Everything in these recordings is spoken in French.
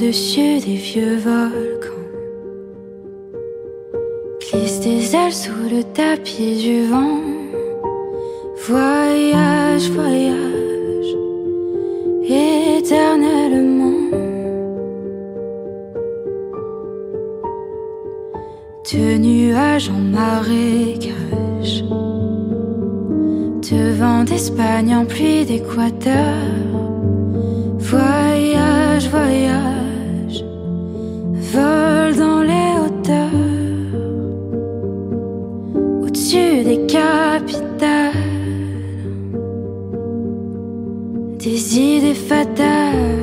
au-dessus des vieux volcans. Glisse des ailes sous le tapis du vent. Voyage, voyage, éternellement. De nuages en marécage, de vent d'Espagne en pluie d'Équateur. Voyage, voyage, vole dans les hauteurs, au-dessus des capitales, des idées fatales.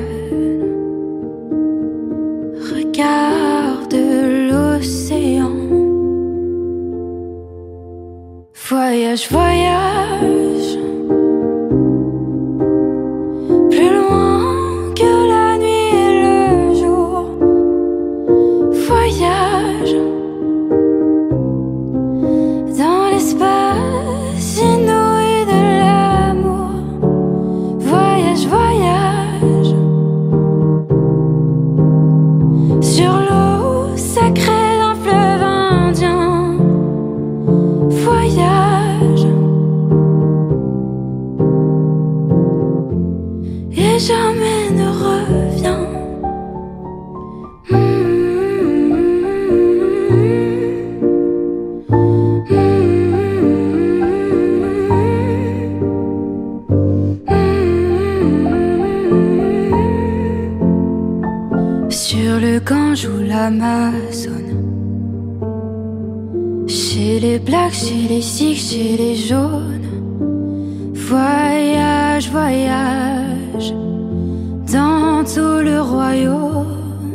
Regarde l'océan. Voyage, voyage, plus loin que la nuit et le jour. Voyage dans l'espace inouï de l'amour. Voyage, voyage sur l'eau sacrée d'un fleuve indien. Voyage et jamais ne reviens. Sur le Gange ou l'Amazone, chez les blacks, chez les sikhs, chez les jaunes. Voyage, voyage dans tout le royaume.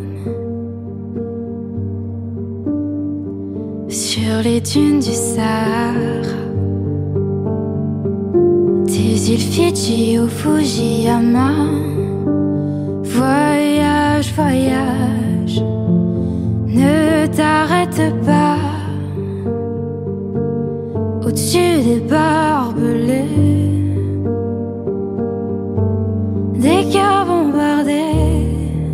Sur les dunes du Sahara, des îles Fidji au Fujiyama. Voyage, voyage, ne t'arrête pas. Au-dessus des barbelés, des cœurs bombardés.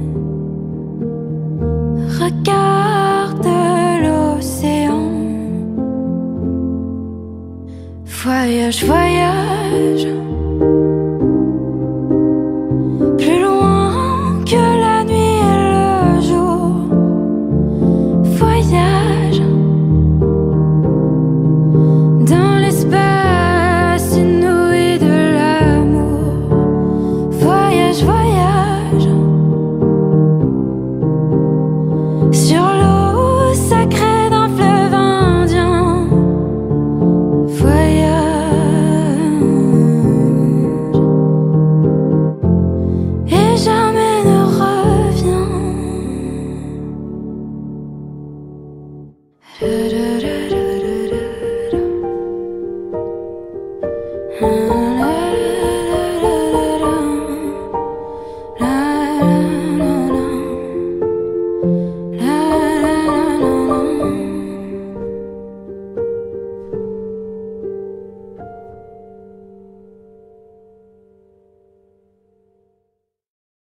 Regarde l'océan. Voyage, voyage.